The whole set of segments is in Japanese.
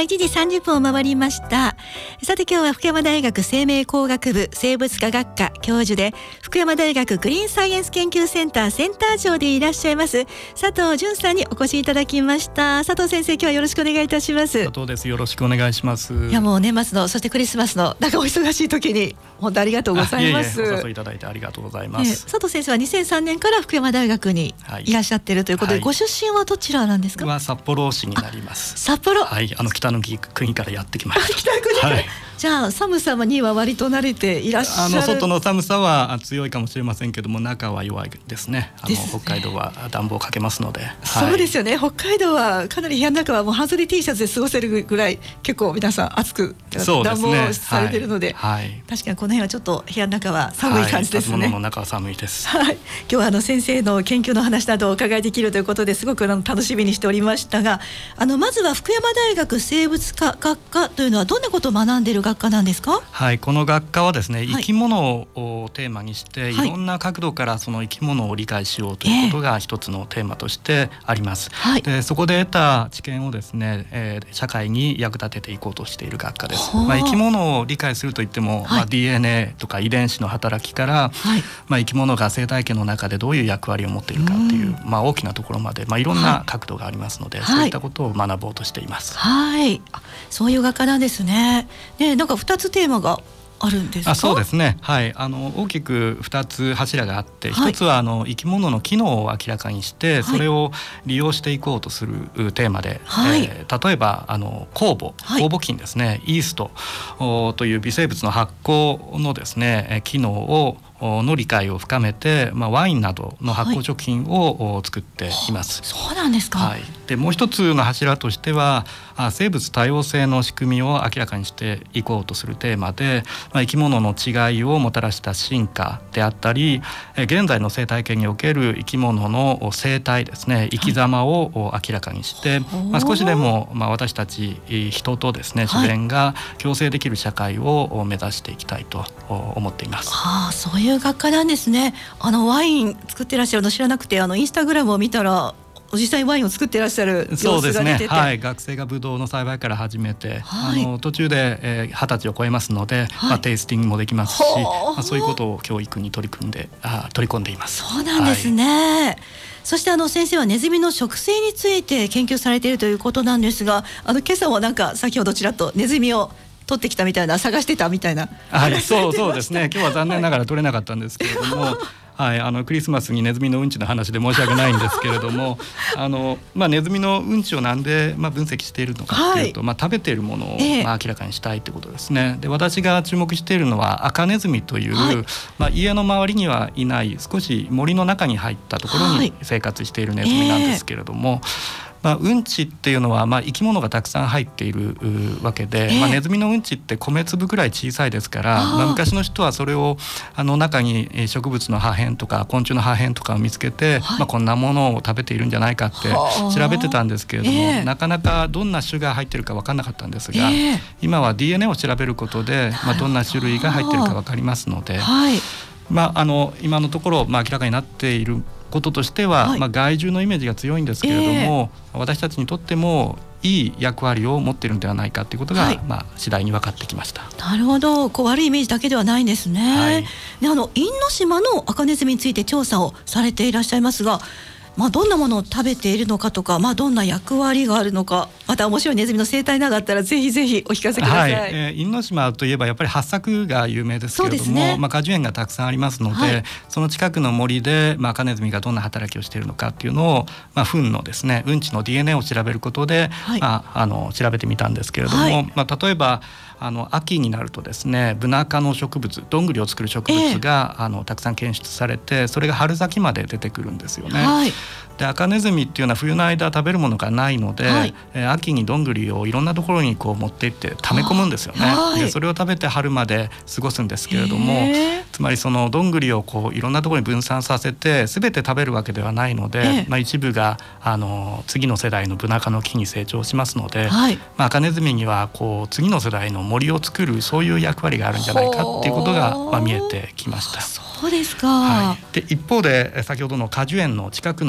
1時30分を回りました。さて今日は福山大学生命工学部生物科学科教授で福山大学グリーンサイエンス研究センターセンター長でいらっしゃいます佐藤純さんにお越しいただきました。佐藤先生、今日はよろしくお願いいたします。 佐藤です。よろしくお願いします。 いやもう年末のそしてクリスマスのなんかお忙しい時に本当ありがとうございます。 お誘いいただいてありがとうございます。 佐藤先生は2003年から福山大学にいらっしゃっているということで、ご出身はどちらなんですか？ は札幌市になります。 札幌、 はい、北の国からやってきました。 北の国から、はい、じゃあ寒さには割と慣れていらっしゃる。 外の寒さは強いかもしれませんけども、中は弱いですね。北海道は暖房かけますので、 そうですよね。北海道はかなり部屋の中はもう半袖 T シャツで過ごせるぐらい結構皆さん暑く暖房されてるので、 はい、 確かにこの辺はちょっと部屋の中は寒い感じですね。 建物の中は寒いです。 はい、今日は先生の研究の話などをお伺いできるということですごく楽しみにしておりましたが、まずは福山大学生物科学科というのはどんなことを学んでいる学科なんですか？ はい、この学科はですね、生き物をテーマにして、いろんな角度からその生き物を理解しようということが一つのテーマとしてあります。でそこで得た知見をですね、社会に役立てていこうとしている学科です。生き物を理解するといっても、DNA とか遺伝子の働きから、生き物が生態系の中でどういう役割を持っているかっていう、大きなところまで、いろんな角度がありますので、そういったことを学ぼうとしています。 はい、そういう学科なんですね。でなんか2つテーマがあるんですか？ そうですね、はい、大きく2つ柱があって、1つは生き物の機能を明らかにして、それを利用していこうとするテーマで、例えば酵母菌ですね、イーストという微生物の発酵のですね機能の理解を深めて、ワインなどの発酵食品を作っています。 そうなんですか。 でもう一つの柱としては、生物多様性の仕組みを明らかにしていこうとするテーマで、生き物の違いをもたらした進化であったり、現在の生態系における生き物の生態ですね、生き様を明らかにして、少しでも私たち人とですね、自然が共生できる社会を目指していきたいと思っています。 そういう学科なんですね。ワイン作ってらっしゃるの知らなくて、インスタグラムを見たら実際にワインを作ってらっしゃる様子が出てて、 そうですね、はい、学生がブドウの栽培から始めて、途中で20歳を超えますので、テイスティングもできますし、そういうことを教育に取り込んでいます。 そうなんですね。そして先生はネズミの食性について研究されているということなんですが、今朝もなんか先ほどちらっとネズミを取ってきたみたいな、探してたみたいな、 そうですね。今日は残念ながら取れなかったんですけれども、クリスマスにネズミのうんちの話で申し訳ないんですけれどもネズミのうんちをなんで分析しているのかというと、食べているものを明らかにしたいということですね。で私が注目しているのはアカネズミという、家の周りにはいない少し森の中に入ったところに生活しているネズミなんですけれども、うんちっていうのは生き物がたくさん入っているわけで、ネズミのうんちって米粒ぐらい小さいですから、昔の人はそれを中に植物の破片とか昆虫の破片とかを見つけて、こんなものを食べているんじゃないかって調べてたんですけれども、なかなかどんな種が入っているか分からなかったんですが、今は DNA を調べることで、どんな種類が入っているか分かりますので、今のところ、明らかになっていることとしては、害獣のイメージが強いんですけれども、私たちにとってもいい役割を持っているのではないかということが、次第に分かってきました。 なるほど、悪いイメージだけではないんですね。で因島のアカネズミについて調査をされていらっしゃいますが、どんなものを食べているのかとか、どんな役割があるのか、また面白いネズミの生態などあったらぜひぜひお聞かせください。 因島といえばやっぱり八朔が有名ですけれども、果樹園がたくさんありますので、その近くの森で、アカネズミがどんな働きをしているのかっていうのを、糞のですね、うんちの DNA を調べることで、調べてみたんですけれども、例えば秋になるとですね、ブナ科の植物、どんぐりを作る植物が、たくさん検出されて、それが春先まで出てくるんですよね。でアカネズミっていうのは冬の間食べるものがないので、秋にどんぐりをいろんなところに持って行って溜め込むんですよね。でそれを食べて春まで過ごすんですけれども、つまりそのどんぐりをいろんなところに分散させて全て食べるわけではないので、一部が次の世代のブナ科の木に成長しますので、アカネズミには次の世代の森を作る、そういう役割があるんじゃないかっていうことが見えてきました。 そうですか。 で一方で先ほどの果樹園の近くの森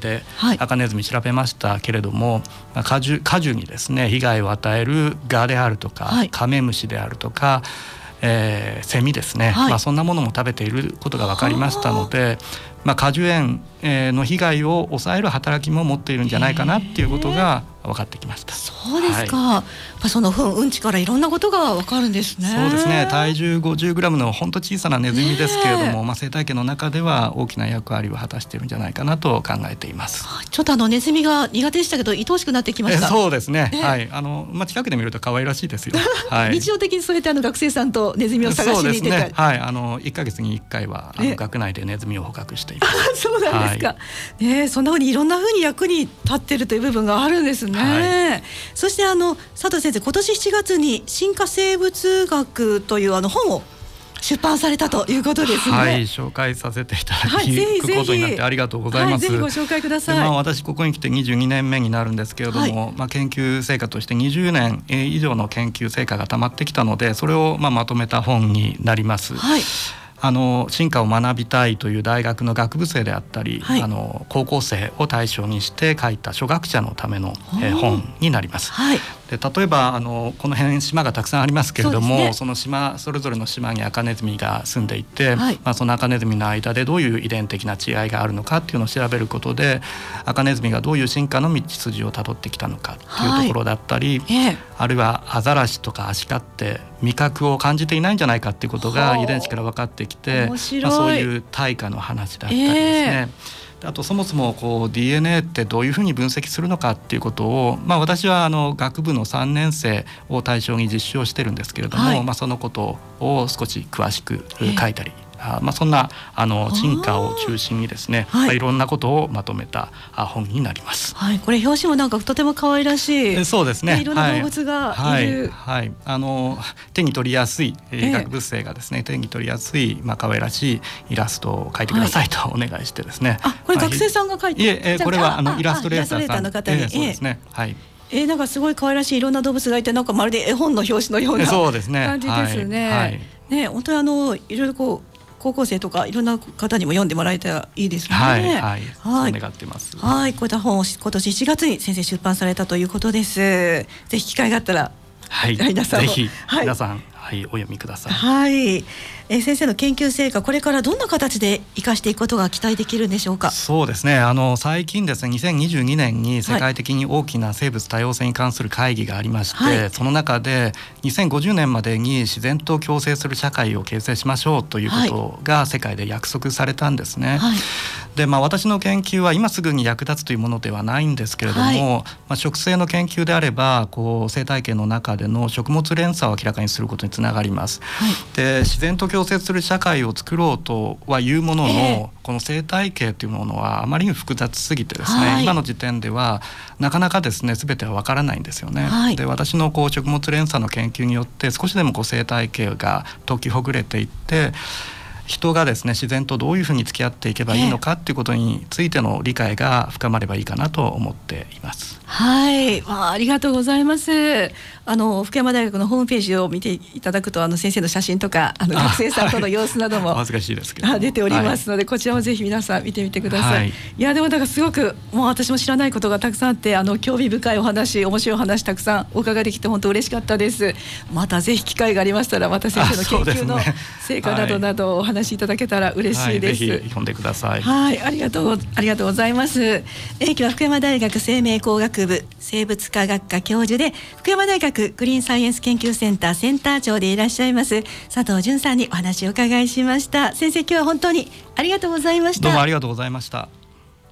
ではい、 アカネズミ調べましたけれども、果樹にですね被害を与えるガであるとか、 はい、 カメムシであるとか、セミですね、 はい、 そんなものも食べていることが分かりましたので、果樹園の被害を抑える働きも持っているんじゃないかなっていうことが分かってきました。 そうですか、やっぱその糞うんちからいろんなことが分かるんですね。 そうですね、体重 50g の本当小さなネズミですけれども、生態系の中では大きな役割を果たしているんじゃないかなと考えています。 ちょっとネズミが苦手でしたけど愛おしくなってきました。 そうですね、はい、近くで見ると可愛らしいですよ、はい、 日常的にそうやって学生さんとネズミを探しに行ってたり、 そうですね、はい、1ヶ月に1回は学内でネズミを捕獲しています。 そうなんですか、そんな風にいろんな風に役に立っているという部分があるんですね、はい、そして佐藤先生、今年7月に進化生物学という本を出版されたということですね。 はい、紹介させていただくことになってありがとうございます。 ぜひご紹介ください。 私ここに来て22年目になるんですけれども、研究成果として20年以上の研究成果がたまってきたので、それをまとめた本になります。はい、進化を学びたいという大学の学部生であったり、はい、高校生を対象にして書いた初学者のための本になります。はい、で例えばこの辺島がたくさんありますけれども、その島それぞれの島にアカネズミが住んでいて、はい、そのアカネズミの間でどういう遺伝的な違いがあるのかっていうのを調べることで、アカネズミがどういう進化の道筋をたどってきたのかっていうところだったり、はい、あるいはアザラシとかアシカって味覚を感じていないんじゃないかっていうことが遺伝子から分かってきて、そういう対価の話だったりですね、あとそもそもDNA ってどういうふうに分析するのかっていうことを、私は学部の3年生を対象に実習をしてるんですけれども、はい、そのことを少し詳しく書いたり、そんな進化を中心にですね、いろんなことをまとめた本になります。 はい、これ表紙もとても可愛らしい、 そうですね、 いろんな動物がいる、 はいはい、手に取りやすい、学部生がですね手に取りやすい、可愛らしいイラストを描いてくださいとお願いしてですね、 これ学生さんが描いて、 これはイラストレーターさんの方に、 そうですね、はい、 すごい可愛らしいいろんな動物がいて、まるで絵本の表紙のようなそうですね感じですね。はいはい、本当にいろいろ高校生とかいろんな方にも読んでもらえたらいいですね。 はいはい、そう願ってます。 はい、こういった本を今年1月に先生出版されたということです。ぜひ機会があったら、 はい、 皆さんもぜひ皆さん、はい、お読みください。 はい、先生の研究成果、これからどんな形で生かしていくことが期待できるんでしょうか。 そうですね、最近ですね、2022年に世界的に大きな生物多様性に関する会議がありまして、はい、その中で2050年までに自然と共生する社会を形成しましょうということが世界で約束されたんですね。はい、で私の研究は今すぐに役立つというものではないんですけれども、はい、植生の研究であれば生態系の中での食物連鎖を明らかにすることにつながります。はい、で自然と共生する社会を作ろうとはいうものの、この生態系というものはあまりに複雑すぎてですね、はい、今の時点ではなかなかですね全ては分からないんですよね。はい、で私の食物連鎖の研究によって少しでも生態系が解きほぐれていって、人がですね自然とどういうふうに付き合っていけばいいのかっていうことについての理解が深まればいいかなと思っています。 はい、ありがとうございます。福山大学のホームページを見ていただくと先生の写真とか学生さんとの様子なども恥ずかしいですけど出ておりますので、こちらもぜひ皆さん見てみてください。はい、いやでもすごくもう私も知らないことがたくさんあって、興味深いお話、面白いお話たくさんお伺いできて本当嬉しかったです。またぜひ機会がありましたら、また先生の研究の成果などなどお話しいただけたら嬉しいです。 ぜひ読んでください。 はい、ありがとうございます。今日は福山大学生命工学部生物科学科教授で福山大学グリーンサイエンス研究センターセンター長でいらっしゃいます佐藤純さんにお話をお伺いしました。先生、今日は本当にありがとうございました。 どうもありがとうございました。